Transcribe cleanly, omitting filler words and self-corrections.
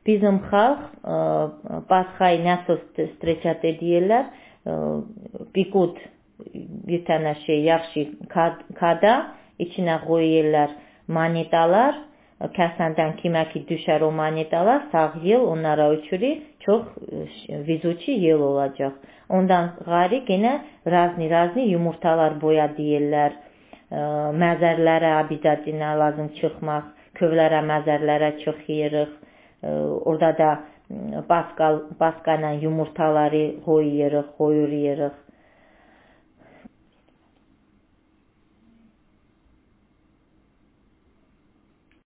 Bizim xalq Pasxayı nasıl streçat edirlər? Biqut bir tane yaxşı kada içine koyuyorlar manitalar. Kəsəndən kimə ki düşər o manitalar sağ yıl onlara uçuruyor. Çok vizuçi yıl olacak. Ondan gari yine razni yumurtalar boyadırlar. Məzərlərə abidətinə lazım çıxmaq. Kövlərə, məzərlərə çıxırıq. Orada da baskayla yumurtaları koyuyoruz.